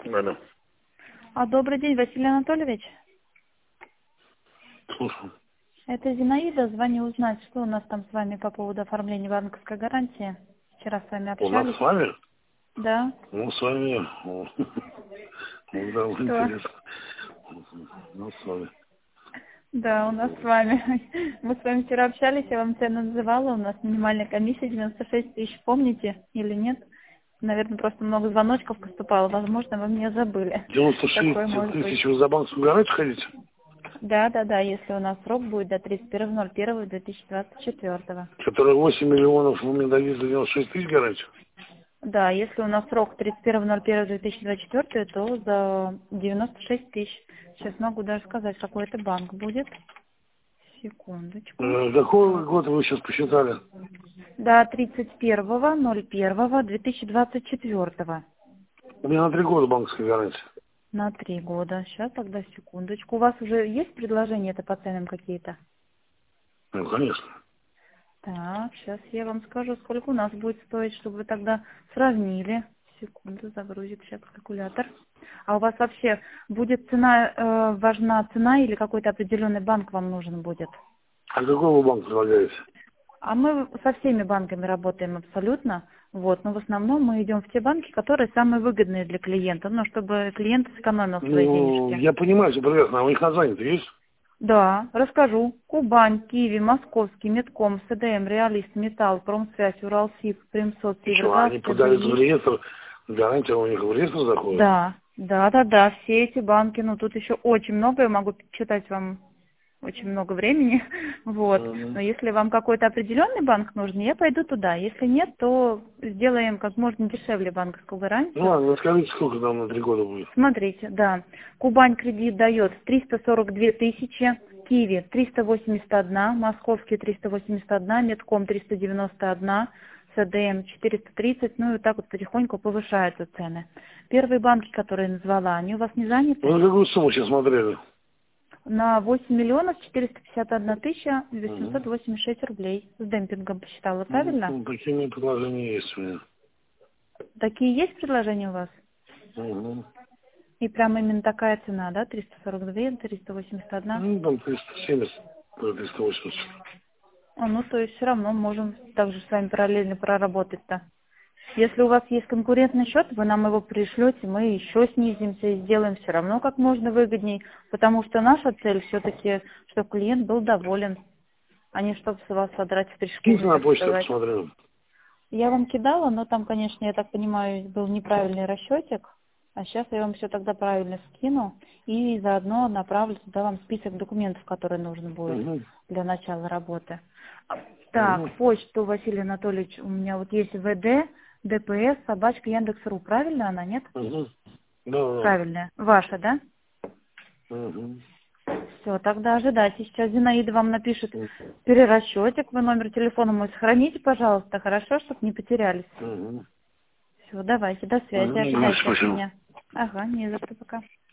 Алло. Добрый день, Василий Анатольевич. Слушаю. Это Зинаида. Звоню узнать, что у нас там с вами по поводу оформления банковской гарантии. Вчера с вами У нас общались. с вами? Да. Ну, с вами. Ну, да, Что? интересно. Ну, с вами. Да, у нас с вами. Мы с вами вчера общались, я вам цену называла. У нас минимальная комиссия 96 тысяч. Помните или нет? Наверное, просто много звоночков поступало. Возможно, вы меня забыли. Такое 96 может быть. тысяч вы за банковскую гарантию хотите? Да, если у нас срок будет до 31.01.2024. Которые 8 миллионов вы мне дадите за 96 тысяч гарантию? Да, если у нас срок 31.01.2024, то за 96 тысяч. Сейчас могу даже сказать, какой это банк будет. Секундочку. Какой год вы сейчас посчитали? До 31.01.2024. У меня на 3 года банковская гарантия. На 3 года. Сейчас тогда секундочку. У вас уже есть предложения это по ценам какие-то? Ну, конечно. Так, сейчас я вам скажу, сколько у нас будет стоить, чтобы вы тогда сравнили. Секунду, загрузит сейчас калькулятор. А у вас вообще будет цена, важна цена или какой-то определенный банк вам нужен будет? А какой вы банк предлагаете? А мы со всеми банками работаем абсолютно. Вот, но в основном мы идем в те банки, которые самые выгодные для клиента, ну, чтобы клиент сэкономил свои Ну, денежки. я понимаю, все прекрасно. А у них название-то есть? Да, расскажу. Кубань, Киви, Московский, Метком, СДМ, Реалист, Металл, Промсвязь, Уралсиб, Примсот, И что, Севергаз, они подают в ТБИ. реестр, гарантия у них в реестр заходит? Да, все эти банки, ну тут еще очень много, я могу читать вам очень много времени, вот. Но Мгм. если вам какой-то определенный банк нужен, я пойду туда. Если нет, то сделаем как можно дешевле банковскую Ну гарантию. ладно, скажите, сколько там на 3 года будет? Смотрите, да. Кубань кредит дает 342 тысячи, Киви 381, Московский 381, Метком 391, СДМ 430, ну и вот так вот потихоньку повышаются цены. Первые банки, которые я назвала, они у вас не заняты? Ну, на какую сумму сейчас смотрели? На 8 миллионов 451 тысяча Угу. 886 рублей. С демпингом посчитала, правильно? Ну, такие предложения есть у меня. Такие есть предложения у вас? Угу. И прям именно такая цена, да? 342, 381? Ну, там 370, 380. Ну, то есть все равно можем также с вами параллельно проработать-то. Если у вас есть конкурентный счет, вы нам его пришлете, мы еще снизимся и сделаем все равно как можно выгодней, потому что наша цель все-таки, чтобы клиент был доволен, а не чтобы с вас содрать Киньте стрижку, на так почту, я сказать. посмотрю. Я вам кидала, но там, конечно, я так понимаю, был неправильный расчетик. А сейчас я вам все тогда правильно скину и заодно направлю туда вам список документов, которые нужно будет Угу. для начала работы. Угу. Так, почту, Василий Анатольевич, у меня вот есть ВД, ДПС, собачка, Яндекс.ру. Правильно она, нет? Угу. Да, Правильная. Ваша, да? да. Угу. Все, тогда ожидайте. Сейчас Зинаида вам напишет перерасчетик. Вы номер телефона мой сохраните, пожалуйста, хорошо, чтобы не потерялись. Угу. Все, давайте, до связи, Угу. ожидайте от Спасибо. меня. Ага, не за что, пока.